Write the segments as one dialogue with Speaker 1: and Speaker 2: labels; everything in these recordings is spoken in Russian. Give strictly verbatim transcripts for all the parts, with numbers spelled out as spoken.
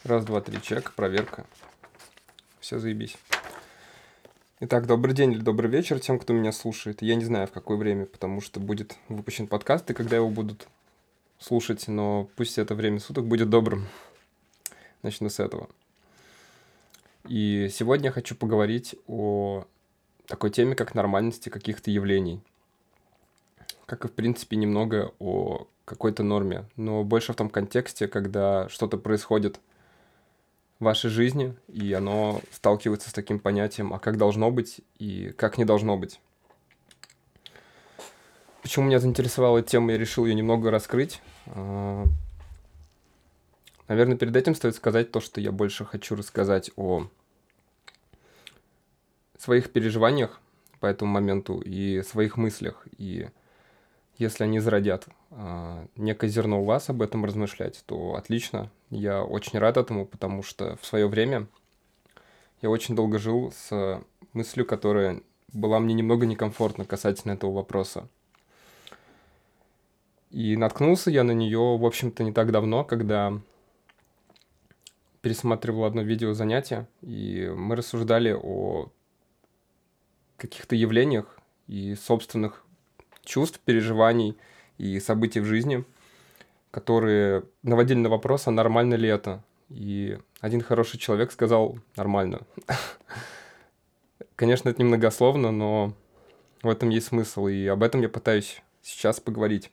Speaker 1: Раз, два, три, чек, проверка. Все, заебись. Итак, добрый день или добрый вечер тем, кто меня слушает. Я не знаю, в какое время, потому что будет выпущен подкаст, и когда его будут слушать, но пусть это время суток будет добрым. Начну с этого. И сегодня я хочу поговорить о такой теме, как нормальности каких-то явлений. Как и, в принципе, немного о какой-то норме, но больше в том контексте, когда что-то происходит в вашей жизни, и оно сталкивается с таким понятием, а как должно быть и как не должно быть. Почему меня заинтересовала эта тема, я решил ее немного раскрыть. Наверное, перед этим стоит сказать то, что я больше хочу рассказать о своих переживаниях по этому моменту и своих мыслях. И если они зародят а, некое зерно у вас об этом размышлять, то отлично. Я очень рад этому, потому что в свое время я очень долго жил с мыслью, которая была мне немного некомфортна касательно этого вопроса. И наткнулся я на нее, в общем-то, не так давно, когда пересматривал одно видео занятия, и мы рассуждали о каких-то явлениях и собственных чувств, переживаний и событий в жизни, которые наводили на вопрос, а нормально ли это. И один хороший человек сказал «нормально». Конечно, это немногословно, но в этом есть смысл, и об этом я пытаюсь сейчас поговорить.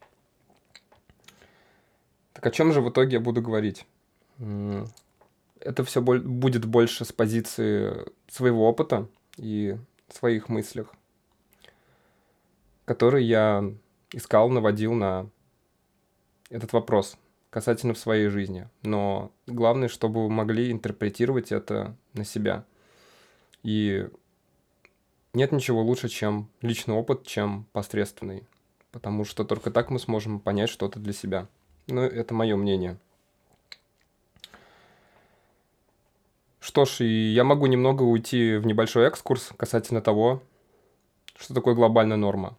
Speaker 1: Так о чем же в итоге я буду говорить? Это все будет больше с позиции своего опыта и своих мыслях, которые я искал, наводил на этот вопрос касательно в своей жизни. Но главное, чтобы вы могли интерпретировать это на себя. И нет ничего лучше, чем личный опыт, чем посредственный. Потому что только так мы сможем понять что-то для себя. Ну, это мое мнение. Что ж, и я могу немного уйти в небольшой экскурс касательно того, что такое глобальная норма.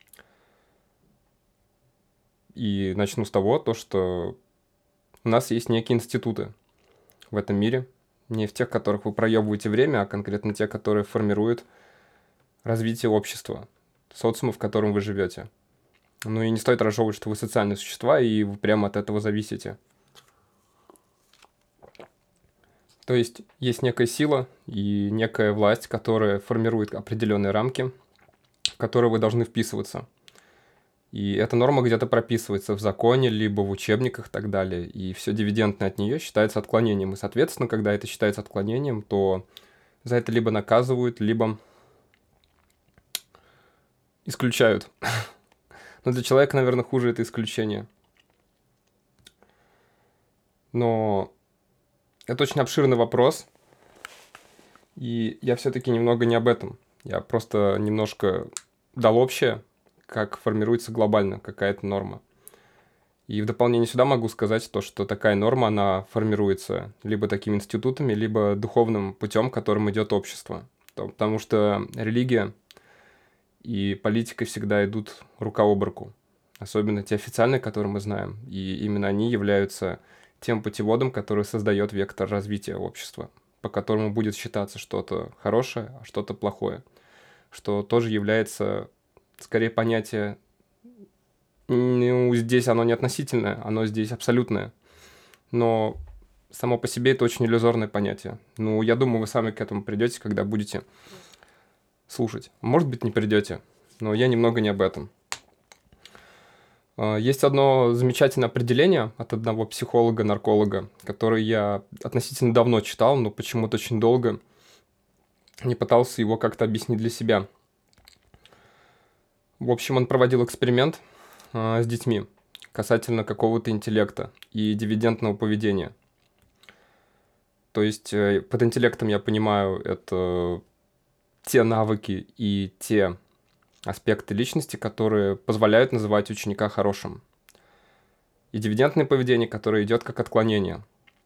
Speaker 1: И начну с того, то, что у нас есть некие институты в этом мире, не в тех, в которых вы проебываете время, а конкретно те, которые формируют развитие общества, социума, в котором вы живете. Ну и не стоит разжевывать, что вы социальные существа, и вы прямо от этого зависите. То есть есть некая сила и некая власть, которая формирует определенные рамки, в которые вы должны вписываться. И эта норма где-то прописывается в законе, либо в учебниках и так далее. И все дивидендное от нее считается отклонением. И, соответственно, когда это считается отклонением, то за это либо наказывают, либо исключают. Но для человека, наверное, хуже это исключение. Но это очень обширный вопрос. И я все-таки немного не об этом. Я просто немножко дал общее, как формируется глобально какая-то норма. И в дополнение сюда могу сказать то, что такая норма, она формируется либо такими институтами, либо духовным путем, которым идет общество. Потому что религия и политика всегда идут рука об руку. Особенно те официальные, которые мы знаем. И именно они являются тем путеводом, который создает вектор развития общества, по которому будет считаться что-то хорошее, а что-то плохое. Что тоже является, скорее, понятие... Ну, здесь оно не относительное, оно здесь абсолютное. Но само по себе это очень иллюзорное понятие. Ну, я думаю, вы сами к этому придете, когда будете слушать. Может быть, не придете, но я немного не об этом. Есть одно замечательное определение от одного психолога-нарколога, которое я относительно давно читал, но почему-то очень долго не пытался его как-то объяснить для себя. В общем, он проводил эксперимент э, с детьми касательно какого-то интеллекта и дивидендного поведения. То есть э, под интеллектом я понимаю это те навыки и те аспекты личности, которые позволяют называть ученика хорошим. И дивидендное поведение, которое идет как отклонение.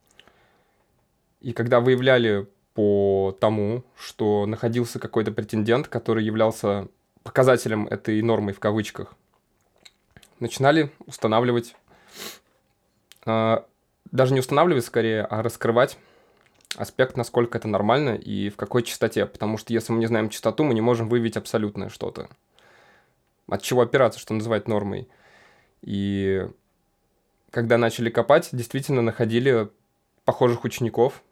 Speaker 1: И когда выявляли по тому, что находился какой-то претендент, который являлся показателем этой нормы в кавычках, начинали устанавливать э, даже не устанавливать скорее, а раскрывать аспект, насколько это нормально и в какой частоте. Потому что если мы не знаем частоту, мы не можем выявить абсолютное что-то. От чего опираться, что называть нормой. И когда начали копать, действительно находили похожих учеников,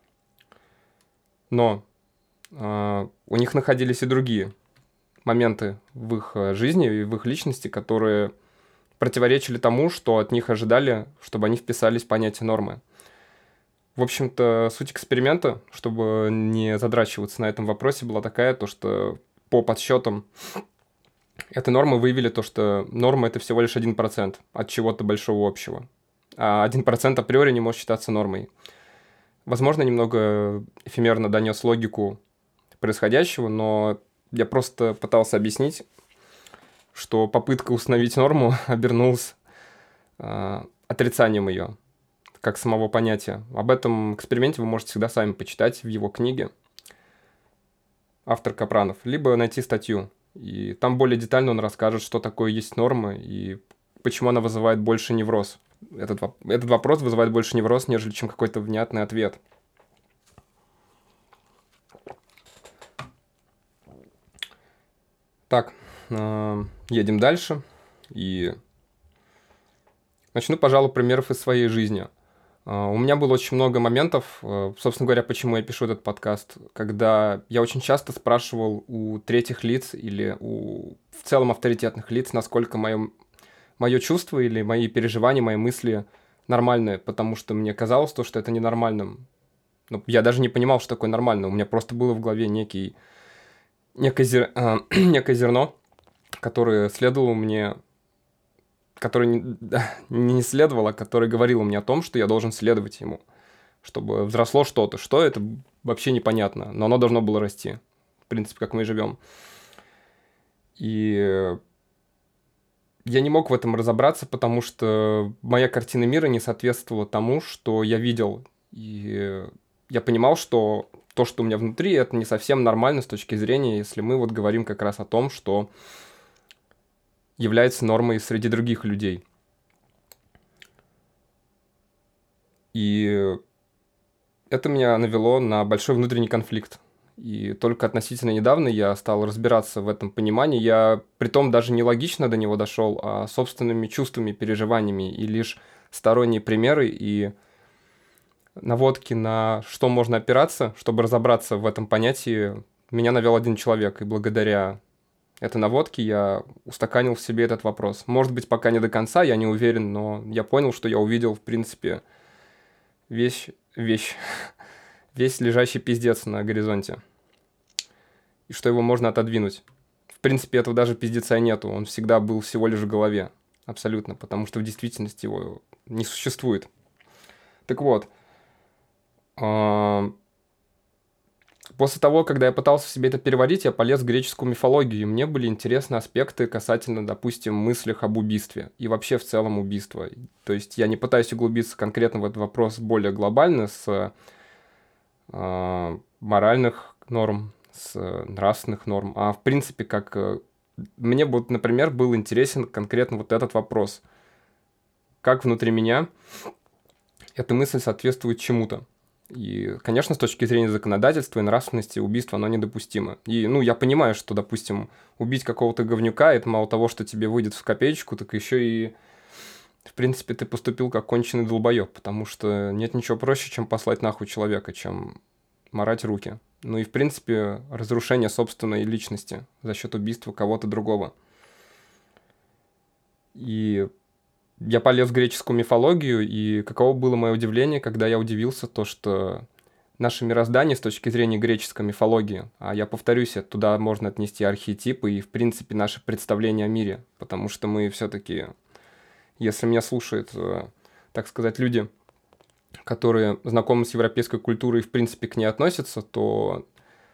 Speaker 1: но э, у них находились и другие моменты в их э, жизни и в их личности, которые противоречили тому, что от них ожидали, чтобы они вписались в понятие нормы. В общем-то, суть эксперимента, чтобы не задрачиваться на этом вопросе, была такая, то что по подсчетам этой нормы выявили то, что норма — это всего лишь один процент от чего-то большого общего. А один процент априори не может считаться нормой. Возможно, немного эфемерно донес логику происходящего, но я просто пытался объяснить, что попытка установить норму обернулась э, отрицанием ее, как самого понятия. Об этом эксперименте вы можете всегда сами почитать в его книге «Автор Капранов», либо найти статью. И там более детально он расскажет, что такое есть норма и почему она вызывает больше невроз. Этот, этот вопрос вызывает больше невроз, нежели чем какой-то внятный ответ. Так, э, едем дальше. И начну, пожалуй, примеров из своей жизни. Uh, у меня было очень много моментов, uh, собственно говоря, почему я пишу этот подкаст, когда я очень часто спрашивал у третьих лиц или у в целом авторитетных лиц, насколько мое, мое чувство или мои переживания, мои мысли нормальные, потому что мне казалось то, что это ненормальным. Ну, я даже не понимал, что такое нормально, у меня просто было в голове некий, некое, зер, uh, некое зерно, которое следовало мне... который не, не следовал, а который говорил мне о том, что я должен следовать ему, чтобы взросло что-то. Что это, вообще непонятно, но оно должно было расти. В принципе, как мы и живем. И я не мог в этом разобраться, потому что моя картина мира не соответствовала тому, что я видел. И я понимал, что то, что у меня внутри, это не совсем нормально с точки зрения, если мы вот говорим как раз о том, что является нормой среди других людей. И это меня навело на большой внутренний конфликт. И только относительно недавно я стал разбираться в этом понимании. Я, притом, даже не логично до него дошел, а собственными чувствами, переживаниями. И лишь сторонние примеры и наводки на что можно опираться, чтобы разобраться в этом понятии, меня навел один человек. И благодаря этой наводке я устаканил в себе этот вопрос. Может быть, пока не до конца, я не уверен, но я понял, что я увидел, в принципе, вещь, вещь, весь лежащий пиздец на горизонте. И что его можно отодвинуть. В принципе, этого даже пиздеца нету, он всегда был всего лишь в голове. Абсолютно, потому что в действительности его не существует. Так вот, после того, когда я пытался себе это переварить, я полез в греческую мифологию, и мне были интересны аспекты касательно, допустим, мыслях об убийстве и вообще в целом убийства. То есть я не пытаюсь углубиться конкретно в этот вопрос более глобально, с э, моральных норм, с нравственных норм, а в принципе, как э, мне, вот, например, был интересен конкретно вот этот вопрос. Как внутри меня эта мысль соответствует чему-то. И, конечно, с точки зрения законодательства и нравственности убийство, оно недопустимо. И, ну, я понимаю, что, допустим, убить какого-то говнюка, это мало того, что тебе выйдет в копеечку, так еще и, в принципе, ты поступил как конченый долбоеб, потому что нет ничего проще, чем послать нахуй человека, чем марать руки. Ну и, в принципе, разрушение собственной личности за счет убийства кого-то другого. И я полез в греческую мифологию, и каково было мое удивление, когда я удивился то, что наше мироздание с точки зрения греческой мифологии, а я повторюсь, туда можно отнести архетипы и, в принципе, наше представление о мире, потому что мы все-таки, если меня слушают, так сказать, люди, которые знакомы с европейской культурой и, в принципе, к ней относятся, то,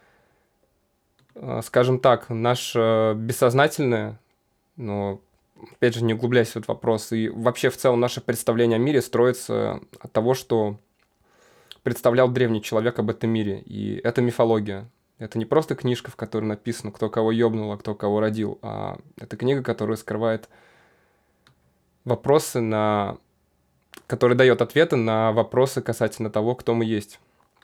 Speaker 1: скажем так, наше бессознательное, но опять же, не углубляясь в этот вопрос, и вообще в целом наше представление о мире строится от того, что представлял древний человек об этом мире. И это мифология. Это не просто книжка, в которой написано, кто кого ёбнул, а кто кого родил, а это книга, которая скрывает вопросы на который дает ответы на вопросы касательно того, кто мы есть.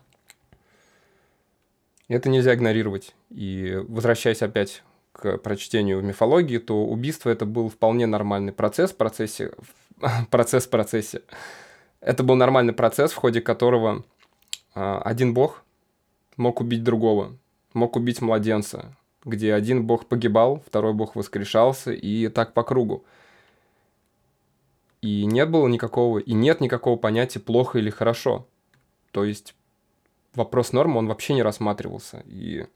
Speaker 1: Это нельзя игнорировать. И возвращаясь опять к прочтению мифологии, то убийство это был вполне нормальный процесс в процессе... процесс в процессе. Это был нормальный процесс, в ходе которого а, один бог мог убить другого, мог убить младенца, где один бог погибал, второй бог воскрешался, и так по кругу. И не было никакого, и нет никакого понятия плохо или хорошо. То есть вопрос нормы, он вообще не рассматривался. И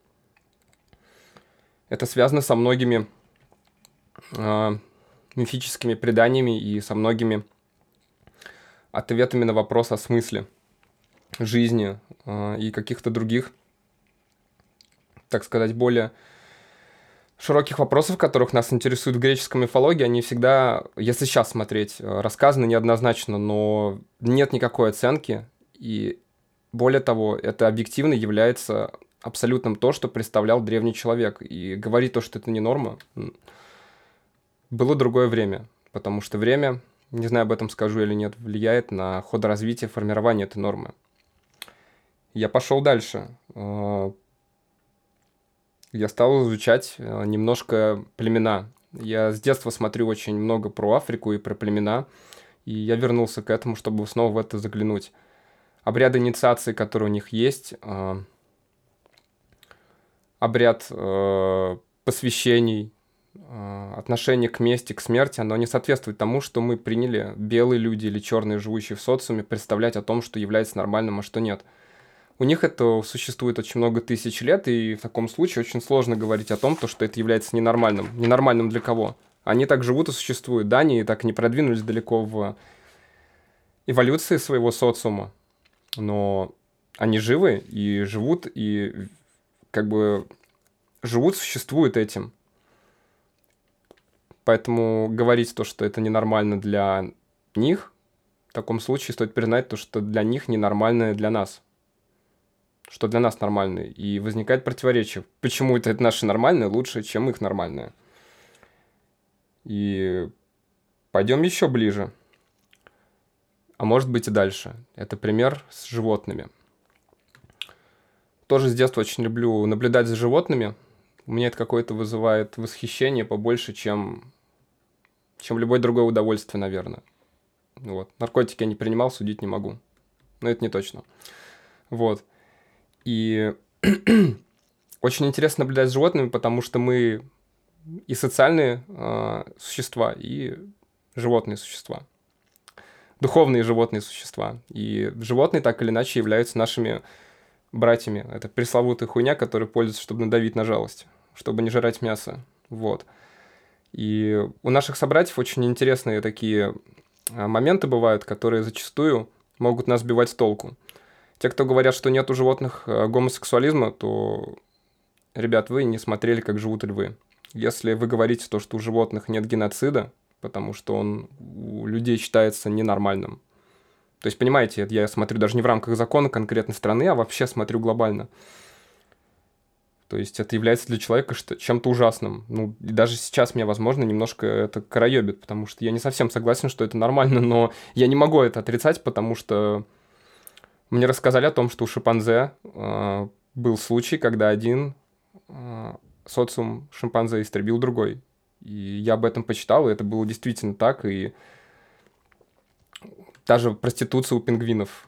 Speaker 1: это связано со многими э, мифическими преданиями и со многими ответами на вопрос о смысле жизни э, и каких-то других, так сказать, более широких вопросов, которых нас интересует в греческой мифологии. Они всегда, если сейчас смотреть, рассказаны неоднозначно, но нет никакой оценки. И более того, это объективно является абсолютным то, что представлял древний человек. И говорить то, что это не норма, было другое время. Потому что время, не знаю, об этом скажу или нет, влияет на ход развития, формирования этой нормы. Я пошел дальше. Я стал изучать немножко племена. Я с детства смотрю очень много про Африку и про племена. И я вернулся к этому, чтобы снова в это заглянуть. Обряды инициации, которые у них есть, э, обряд э, посвящений, э, отношение к мести, к смерти, оно не соответствует тому, что мы приняли, белые люди или черные, живущие в социуме, представлять о том, что является нормальным, а что нет. У них это существует очень много тысяч лет, и в таком случае очень сложно говорить о том, что это является ненормальным. Ненормальным для кого? Они так живут и существуют, да, они так не продвинулись далеко в эволюции своего социума, но они живы и живут, и как бы живут, существуют этим. Поэтому говорить то, что это ненормально для них, в таком случае стоит признать то, что для них ненормально для нас. Что для нас нормально. И возникает противоречие. Почему это, это наше нормальное лучше, чем их нормальное? И пойдем еще ближе. А может быть и дальше. Это пример с животными. Тоже с детства очень люблю наблюдать за животными. У меня это какое-то вызывает восхищение побольше, чем, чем любое другое удовольствие, наверное. Вот. Наркотики я не принимал, судить не могу. Но это не точно. Вот. И очень интересно наблюдать за животными, потому что мы и социальные э, существа, и животные существа. Духовные животные существа. И животные так или иначе являются нашими братьями. Это пресловутая хуйня, которая пользуется, чтобы надавить на жалость, чтобы не жрать мясо. Вот. И у наших собратьев очень интересные такие моменты бывают, которые зачастую могут нас сбивать с толку. Те, кто говорят, что нет у животных гомосексуализма, то, ребят, вы не смотрели, как живут львы. Если вы говорите то, что у животных нет геноцида, потому что он у людей считается ненормальным. То есть, понимаете, я смотрю даже не в рамках закона конкретной страны, а вообще смотрю глобально. То есть это является для человека чем-то ужасным. Ну, и даже сейчас меня, возможно, немножко это короёбит, потому что я не совсем согласен, что это нормально, но я не могу это отрицать, потому что мне рассказали о том, что у шимпанзе э, был случай, когда один э, социум шимпанзе истребил другой. И я об этом почитал, и это было действительно так, и даже проституция у пингвинов.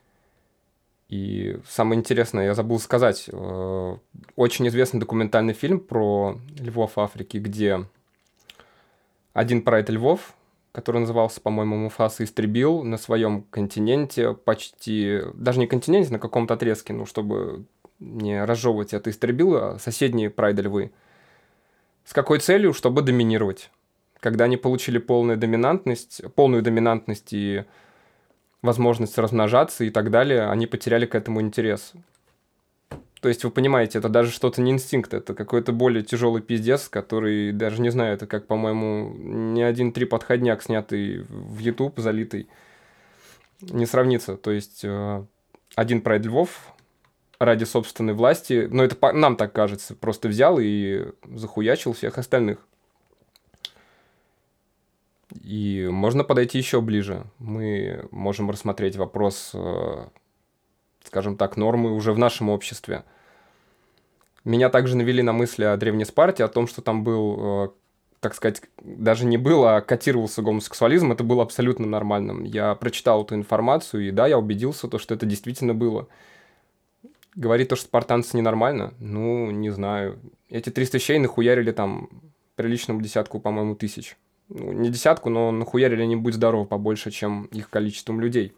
Speaker 1: И самое интересное, я забыл сказать, э, очень известный документальный фильм про львов Африки, где один прайд львов, который назывался, по-моему, Муфаса, истребил на своем континенте почти, даже не континенте, на каком-то отрезке, ну, чтобы не разжевывать это, истребил а соседние прайды львы. С какой целью? Чтобы доминировать. Когда они получили полную доминантность, полную доминантность и возможность размножаться и так далее, они потеряли к этому интерес. То есть, вы понимаете, это даже что-то не инстинкт, это какой-то более тяжелый пиздец, который, даже не знаю, это как, по-моему, не один трип-отходняк, снятый в YouTube, залитый, не сравнится. То есть, один прайд львов ради собственной власти, но это нам так кажется, просто взял и захуячил всех остальных. И можно подойти еще ближе. Мы можем рассмотреть вопрос, э, скажем так, нормы уже в нашем обществе. Меня также навели на мысли о Древней Спарте, о том, что там был, э, так сказать, даже не был, а котировался гомосексуализм, это было абсолютно нормальным. Я прочитал эту информацию, и да, я убедился, то, что это действительно было. Говорит то, что спартанцы ненормально? Ну, не знаю. Эти три свящей нахуярили там приличному десятку, по-моему, тысяч. Ну, не десятку, но нахуярили они, будь здоров, побольше, чем их количеством людей.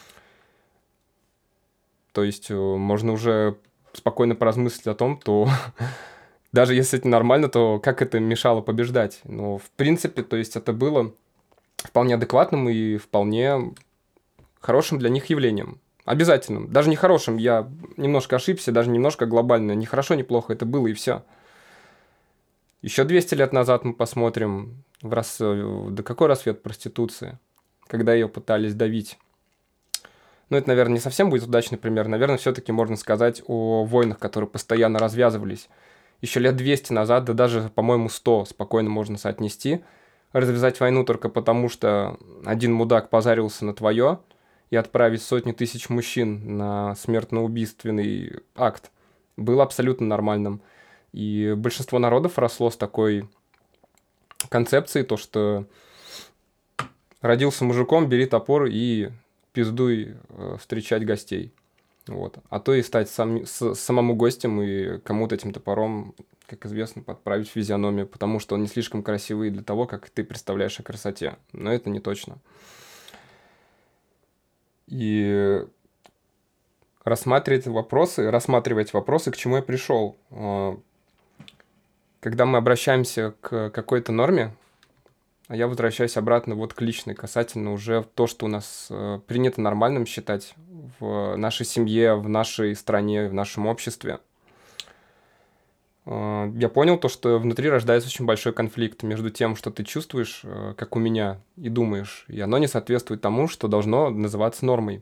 Speaker 1: То есть э, можно уже спокойно поразмыслить о том, то даже если это нормально, то как это мешало побеждать? Но в принципе, то есть это было вполне адекватным и вполне хорошим для них явлением. Обязательным. Даже не хорошим, я немножко ошибся, даже немножко глобально. Не хорошо, не плохо, это было и все. Еще двести лет назад мы посмотрим, в рас... да какой рассвет проституции, когда ее пытались давить. Ну, это, наверное, не совсем будет удачный пример. Наверное, все-таки можно сказать о войнах, которые постоянно развязывались. Еще лет двести назад, да даже, по-моему, сто спокойно можно соотнести. Развязать войну только потому, что один мудак позарился на твое, и отправить сотни тысяч мужчин на смертноубийственный акт было абсолютно нормальным. И большинство народов росло с такой концепцией, то что родился мужиком, бери топор и пиздуй э, встречать гостей. Вот. А то и стать сам, с, самому гостем и кому-то этим топором, как известно, подправить физиономию, потому что он не слишком красивый для того, как ты представляешь о красоте. Но это не точно. И рассматривать вопросы, рассматривать вопросы, к чему я пришел. Когда мы обращаемся к какой-то норме, а я возвращаюсь обратно вот к личной, касательно уже то, что у нас принято нормальным считать в нашей семье, в нашей стране, в нашем обществе. Я понял то, что внутри рождается очень большой конфликт между тем, что ты чувствуешь, как у меня, и думаешь, и оно не соответствует тому, что должно называться нормой.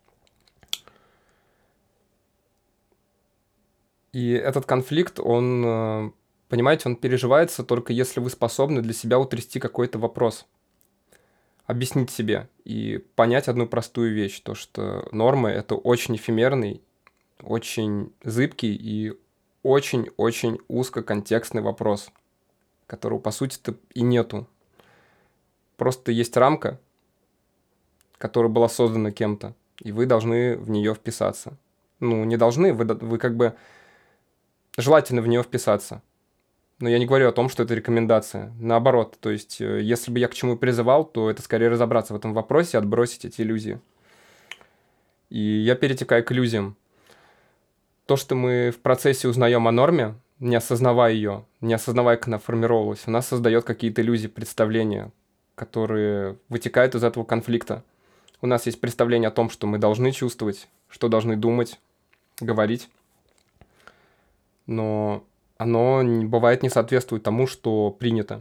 Speaker 1: И этот конфликт, он, понимаете, он переживается только если вы способны для себя утрясти какой-то вопрос, объяснить себе и понять одну простую вещь, то что нормы — это очень эфемерный, очень зыбкий и очень-очень узкоконтекстный вопрос, которого, по сути-то, и нету. Просто есть рамка, которая была создана кем-то, и вы должны в нее вписаться. Ну, не должны, вы, вы как бы желательно в нее вписаться. Но я не говорю о том, что это рекомендация. Наоборот, то есть, если бы я к чему призывал, то это скорее разобраться в этом вопросе и отбросить эти иллюзии. И я перетекаю к иллюзиям. То, что мы в процессе узнаем о норме, не осознавая ее, не осознавая, как она формировалась, у нас создает какие-то иллюзии, представления, которые вытекают из этого конфликта. У нас есть представление о том, что мы должны чувствовать, что должны думать, говорить, но оно бывает не соответствует тому, что принято.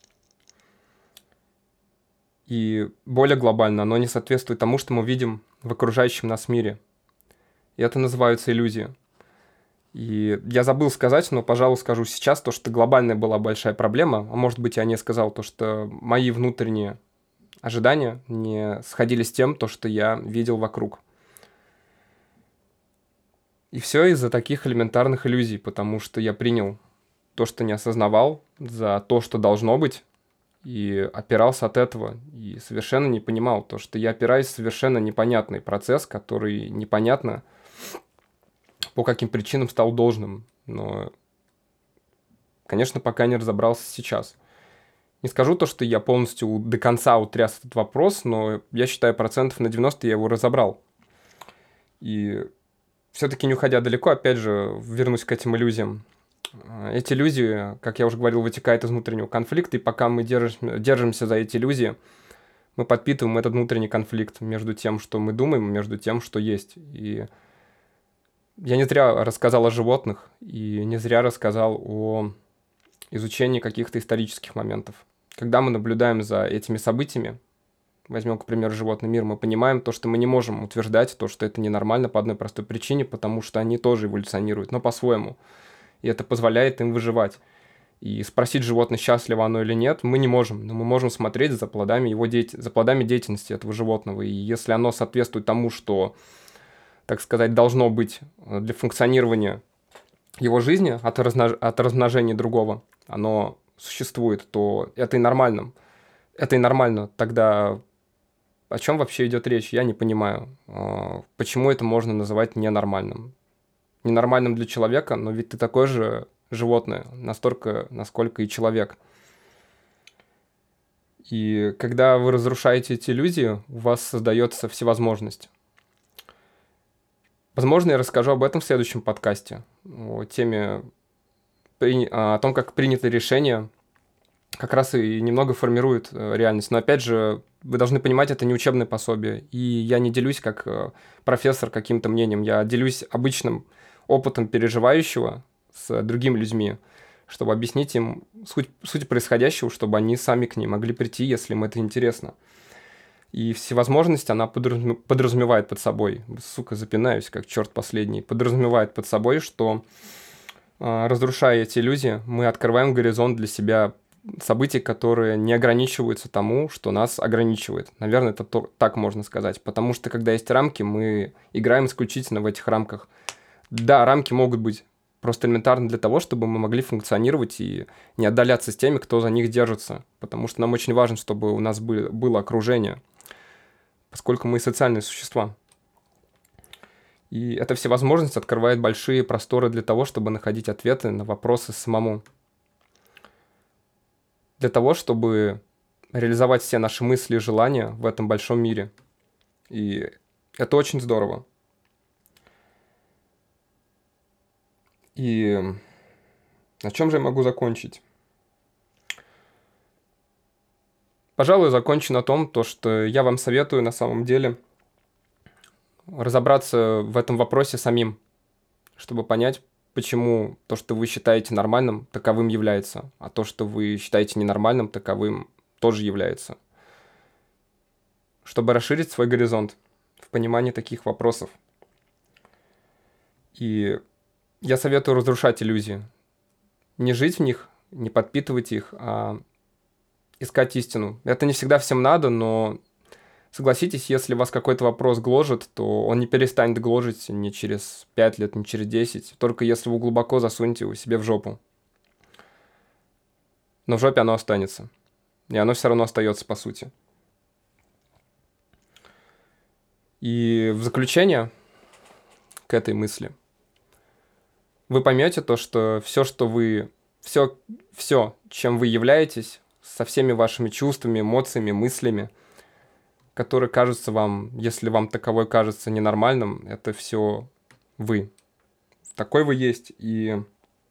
Speaker 1: И более глобально, оно не соответствует тому, что мы видим в окружающем нас мире. И это называется иллюзия. И я забыл сказать, но, пожалуй, скажу сейчас, то, что глобальная была большая проблема, а может быть, я не сказал, то, что мои внутренние ожидания не сходились с тем, то, что я видел вокруг. И все из-за таких элементарных иллюзий, потому что я принял то, что не осознавал, за то, что должно быть, и опирался от этого, и совершенно не понимал то, что я опираюсь в совершенно непонятный процесс, который непонятно по каким причинам стал должным, но, конечно, пока не разобрался сейчас. Не скажу то, что я полностью до конца утряс этот вопрос, но я считаю, процентов на девяносто я его разобрал. И все-таки не уходя далеко, опять же, вернусь к этим иллюзиям. Эти иллюзии, как я уже говорил, вытекают из внутреннего конфликта, и пока мы держим, держимся за эти иллюзии, мы подпитываем этот внутренний конфликт между тем, что мы думаем, и между тем, что есть. И я не зря рассказал о животных, и не зря рассказал о изучении каких-то исторических моментов. Когда мы наблюдаем за этими событиями, возьмем, к примеру, животный мир, мы понимаем то, что мы не можем утверждать то, что это ненормально по одной простой причине, потому что они тоже эволюционируют, но по-своему. И это позволяет им выживать. И спросить животное, счастливо оно или нет, мы не можем. Но мы можем смотреть за плодами, его деятель... за плодами деятельности этого животного. И если оно соответствует тому, что, так сказать, должно быть для функционирования его жизни от, размнож... от размножения другого, оно существует, то это и нормально. Это и нормально. Тогда о чем вообще идет речь? Я не понимаю. Почему это можно называть ненормальным? Ненормальным для человека, но ведь ты такое же животное, настолько, насколько и человек. И когда вы разрушаете эти иллюзии, у вас создается всевозможность. Возможно, я расскажу об этом в следующем подкасте. О теме, о том, как принято решение, как раз и немного формирует реальность. Но опять же, вы должны понимать, это не учебное пособие. И я не делюсь как профессор каким-то мнением. Я делюсь обычным опытом переживающего с другими людьми, чтобы объяснить им суть, суть происходящего, чтобы они сами к ней могли прийти, если им это интересно. И всевозможность, она подразумевает под собой, сука, запинаюсь, как черт последний, подразумевает под собой, что, разрушая эти иллюзии, мы открываем горизонт для себя событий, которые не ограничиваются тому, что нас ограничивает. Наверное, это то, так можно сказать. Потому что, когда есть рамки, мы играем исключительно в этих рамках. Да, рамки могут быть просто элементарно для того, чтобы мы могли функционировать и не отдаляться с теми, кто за них держится. Потому что нам очень важно, чтобы у нас было, было окружение, поскольку мы социальные существа. И эта всевозможность открывает большие просторы для того, чтобы находить ответы на вопросы самому. Для того, чтобы реализовать все наши мысли и желания в этом большом мире. И это очень здорово. И на чем же я могу закончить? Пожалуй, закончу на том, то, что я вам советую на самом деле разобраться в этом вопросе самим, чтобы понять, почему то, что вы считаете нормальным, таковым является, а то, что вы считаете ненормальным, таковым тоже является. Чтобы расширить свой горизонт в понимании таких вопросов. И я советую разрушать иллюзии. Не жить в них, не подпитывать их, а искать истину. Это не всегда всем надо, но согласитесь, если вас какой-то вопрос гложет, то он не перестанет гложить ни через пять лет, ни через десять, только если вы глубоко засунете его себе в жопу. Но в жопе оно останется. И оно все равно остается по сути. И в заключение к этой мысли вы поймете то, что все, что вы, все, все, чем вы являетесь, со всеми вашими чувствами, эмоциями, мыслями, которые кажутся вам, если вам таковой кажется ненормальным, это все вы. Такой вы есть. И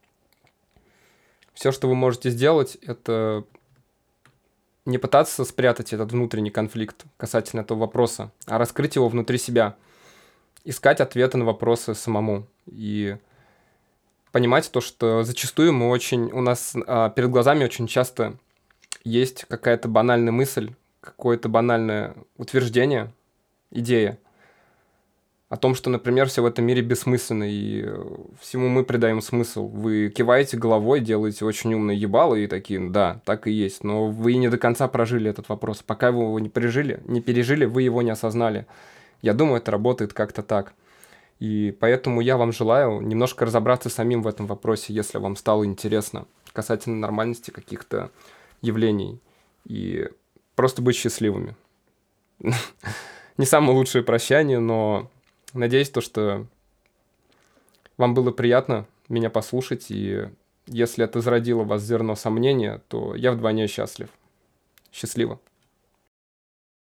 Speaker 1: все, что вы можете сделать, это не пытаться спрятать этот внутренний конфликт касательно этого вопроса, а раскрыть его внутри себя, искать ответы на вопросы самому и понимать то, что зачастую мы очень, у нас а, перед глазами очень часто есть какая-то банальная мысль, какое-то банальное утверждение, идея о том, что, например, все в этом мире бессмысленно, и всему мы придаем смысл. Вы киваете головой, делаете очень умное ебало и такие, да, так и есть, но вы не до конца прожили этот вопрос. Пока вы его не пережили, не пережили, вы его не осознали. Я думаю, это работает как-то так. И поэтому я вам желаю немножко разобраться самим в этом вопросе, если вам стало интересно, касательно нормальности каких-то явлений. И просто быть счастливыми. Не самое лучшее прощание, но надеюсь, то, что вам было приятно меня послушать, и если это зародило в вас зерно сомнения, то я вдвойне счастлив. Счастливо.